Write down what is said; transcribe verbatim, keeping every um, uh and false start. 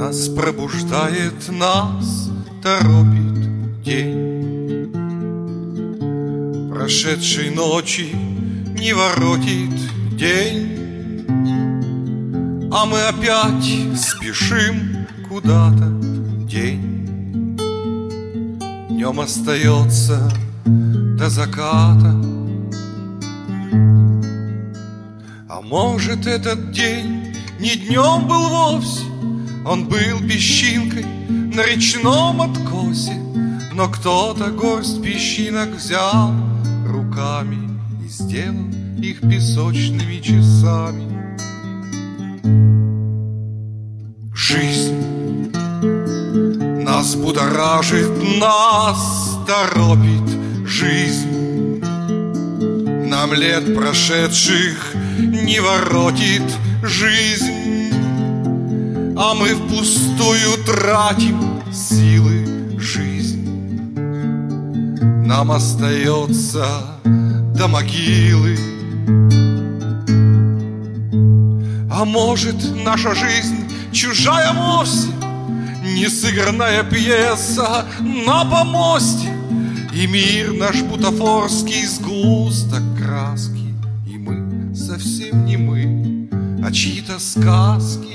Нас пробуждает, нас торопит день. Прошедшей ночи не воротит день, а мы опять спешим куда-то в день. Днем остается до заката, а может, этот день не днем был вовсе, он был песчинкой на речном откосе, но кто-то горсть песчинок взял руками и сделал их песочными часами. Жизнь нас будоражит, нас торопит жизнь. Нам лет прошедших не воротит жизнь, а мы впустую тратим силы жизни. Нам остается до могилы. А может, наша жизнь чужая вовсе, не сыгранная пьеса на помосте, и мир наш бутафорский сгусток краски, и мы совсем не мы, а чьи-то сказки.